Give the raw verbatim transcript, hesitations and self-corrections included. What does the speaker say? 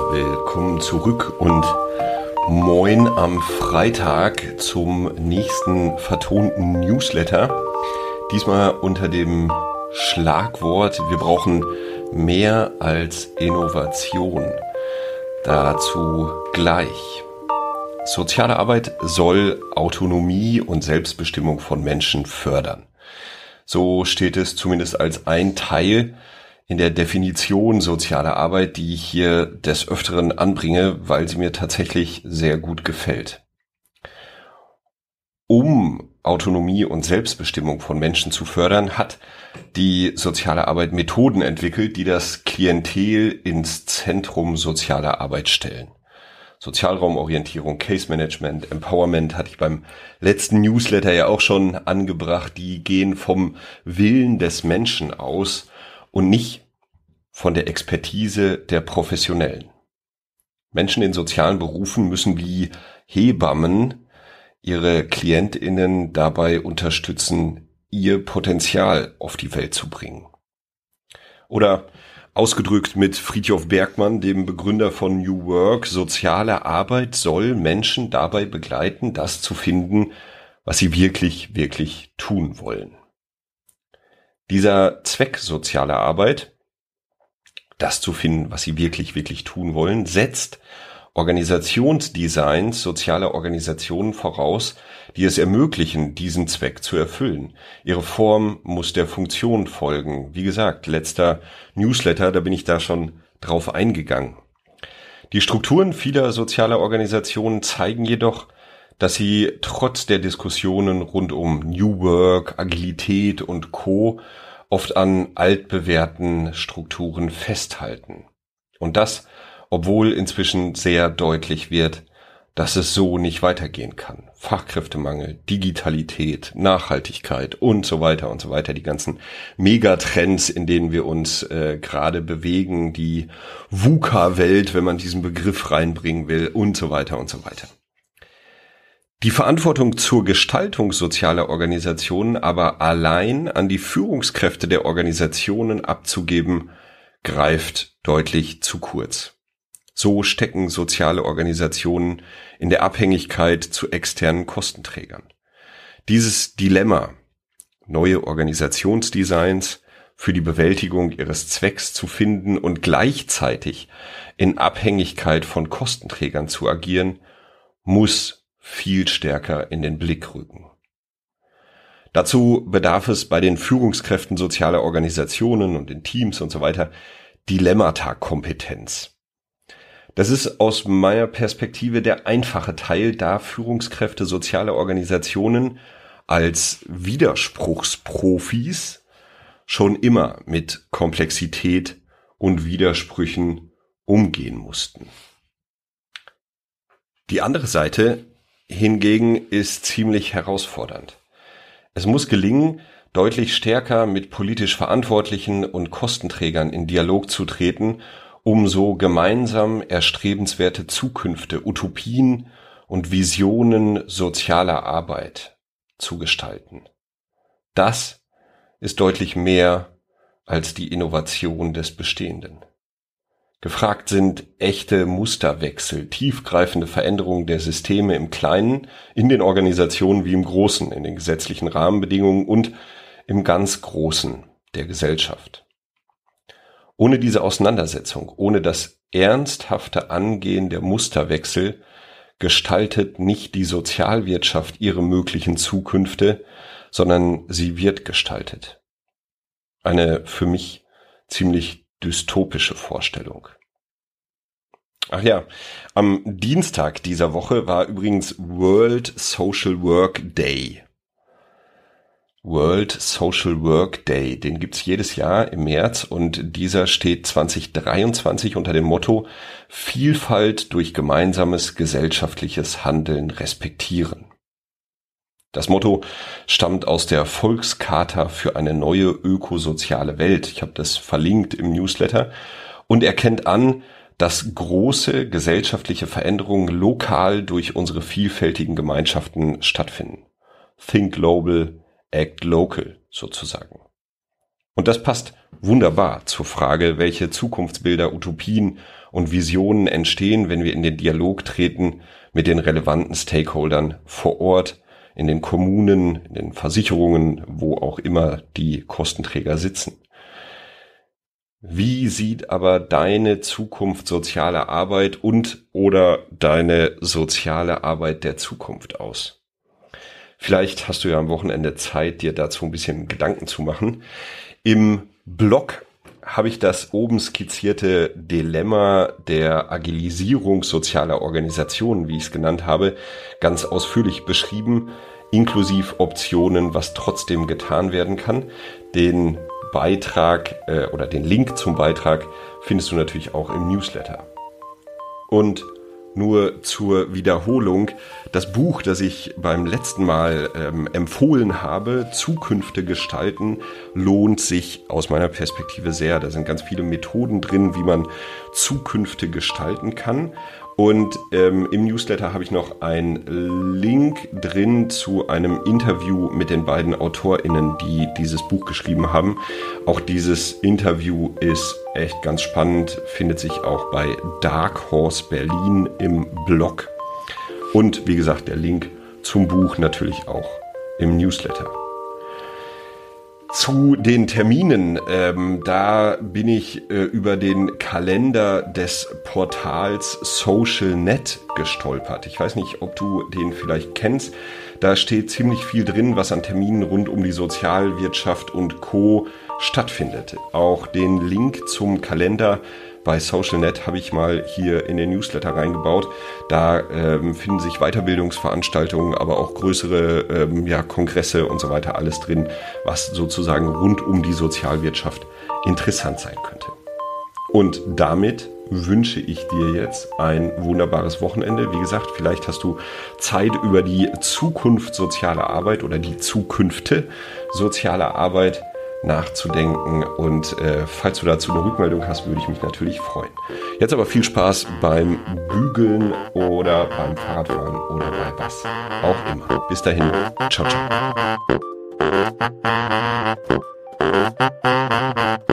willkommen zurück und moin am Freitag zum nächsten vertonten Newsletter. Diesmal unter dem Schlagwort: Wir brauchen mehr als Innovation. Dazu gleich. Soziale Arbeit soll Autonomie und Selbstbestimmung von Menschen fördern. So steht es zumindest als ein Teil in der Definition sozialer Arbeit, die ich hier des Öfteren anbringe, weil sie mir tatsächlich sehr gut gefällt. Um Autonomie und Selbstbestimmung von Menschen zu fördern, hat die soziale Arbeit Methoden entwickelt, die das Klientel ins Zentrum sozialer Arbeit stellen. Sozialraumorientierung, Case Management, Empowerment hatte ich beim letzten Newsletter ja auch schon angebracht. Die gehen vom Willen des Menschen aus und nicht von der Expertise der Professionellen. Menschen in sozialen Berufen müssen wie Hebammen ihre KlientInnen dabei unterstützen, ihr Potenzial auf die Welt zu bringen. Oder ausgedrückt mit Frithjof Bergmann, dem Begründer von New Work: Soziale Arbeit soll Menschen dabei begleiten, das zu finden, was sie wirklich, wirklich tun wollen. Dieser Zweck sozialer Arbeit, das zu finden, was sie wirklich, wirklich tun wollen, setzt Organisationsdesigns sozialer Organisationen voraus, die es ermöglichen, diesen Zweck zu erfüllen. Ihre Form muss der Funktion folgen. Wie gesagt, letzter Newsletter, da bin ich da schon drauf eingegangen. Die Strukturen vieler sozialer Organisationen zeigen jedoch, dass sie trotz der Diskussionen rund um New Work, Agilität und Co. oft an altbewährten Strukturen festhalten. Und das, obwohl inzwischen sehr deutlich wird, dass es so nicht weitergehen kann. Fachkräftemangel, Digitalität, Nachhaltigkeit und so weiter und so weiter. Die ganzen Megatrends, in denen wir uns äh, gerade bewegen, die VUCA-Welt, wenn man diesen Begriff reinbringen will, und so weiter und so weiter. Die Verantwortung zur Gestaltung sozialer Organisationen aber allein an die Führungskräfte der Organisationen abzugeben, greift deutlich zu kurz. So stecken soziale Organisationen in der Abhängigkeit zu externen Kostenträgern. Dieses Dilemma, neue Organisationsdesigns für die Bewältigung ihres Zwecks zu finden und gleichzeitig in Abhängigkeit von Kostenträgern zu agieren, muss viel stärker in den Blick rücken. Dazu bedarf es bei den Führungskräften sozialer Organisationen und in Teams und so weiter Dilemmata-Kompetenz. Das ist aus meiner Perspektive der einfache Teil, da Führungskräfte sozialer Organisationen als Widerspruchsprofis schon immer mit Komplexität und Widersprüchen umgehen mussten. Die andere Seite hingegen ist ziemlich herausfordernd. Es muss gelingen, deutlich stärker mit politisch Verantwortlichen und Kostenträgern in Dialog zu treten, um so gemeinsam erstrebenswerte Zukünfte, Utopien und Visionen sozialer Arbeit zu gestalten. Das ist deutlich mehr als die Innovation des Bestehenden. Gefragt sind echte Musterwechsel, tiefgreifende Veränderungen der Systeme im Kleinen, in den Organisationen wie im Großen, in den gesetzlichen Rahmenbedingungen und im ganz Großen der Gesellschaft. Ohne diese Auseinandersetzung, ohne das ernsthafte Angehen der Musterwechsel, gestaltet nicht die Sozialwirtschaft ihre möglichen Zukünfte, sondern sie wird gestaltet. Eine für mich ziemlich dystopische Vorstellung. Ach ja, am Dienstag dieser Woche war übrigens World Social Work Day. World Social Work Day, den gibt's jedes Jahr im März und dieser steht zwanzig dreiundzwanzig unter dem Motto Vielfalt durch gemeinsames gesellschaftliches Handeln respektieren. Das Motto stammt aus der Volkscharta für eine neue ökosoziale Welt. Ich habe das verlinkt im Newsletter und erkennt an, dass große gesellschaftliche Veränderungen lokal durch unsere vielfältigen Gemeinschaften stattfinden. Think global, act local sozusagen. Und das passt wunderbar zur Frage, welche Zukunftsbilder, Utopien und Visionen entstehen, wenn wir in den Dialog treten mit den relevanten Stakeholdern vor Ort, in den Kommunen, in den Versicherungen, wo auch immer die Kostenträger sitzen. Wie sieht aber deine Zukunft soziale Arbeit und oder deine soziale Arbeit der Zukunft aus? Vielleicht hast du ja am Wochenende Zeit, dir dazu ein bisschen Gedanken zu machen. Im Blog habe ich das oben skizzierte Dilemma der Agilisierung sozialer Organisationen, wie ich es genannt habe, ganz ausführlich beschrieben, inklusive Optionen, was trotzdem getan werden kann. Den Beitrag äh, oder den Link zum Beitrag findest du natürlich auch im Newsletter. Und nur zur Wiederholung, das Buch, das ich beim letzten Mal ähm, empfohlen habe, Zukünfte gestalten, lohnt sich aus meiner Perspektive sehr. Da sind ganz viele Methoden drin, wie man Zukünfte gestalten kann. Und ähm, im Newsletter habe ich noch einen Link drin zu einem Interview mit den beiden AutorInnen, die dieses Buch geschrieben haben. Auch dieses Interview ist echt ganz spannend, findet sich auch bei Dark Horse Berlin im Blog. Und wie gesagt, der Link zum Buch natürlich auch im Newsletter. Zu den Terminen, ähm, da bin ich äh, über den Kalender des Portals SocialNet gestolpert. Ich weiß nicht, ob du den vielleicht kennst. Da steht ziemlich viel drin, was an Terminen rund um die Sozialwirtschaft und Co. stattfindet. Auch den Link zum Kalender bei SocialNet habe ich mal hier in den Newsletter reingebaut. Da ähm, finden sich Weiterbildungsveranstaltungen, aber auch größere ähm, ja, Kongresse und so weiter, alles drin, was sozusagen rund um die Sozialwirtschaft interessant sein könnte. Und damit wünsche ich dir jetzt ein wunderbares Wochenende. Wie gesagt, vielleicht hast du Zeit, über die Zukunft sozialer Arbeit oder die Zukünfte sozialer Arbeit nachzudenken, und äh, falls du dazu eine Rückmeldung hast, würde ich mich natürlich freuen. Jetzt aber viel Spaß beim Bügeln oder beim Fahrradfahren oder bei was auch immer. Bis dahin, ciao, ciao.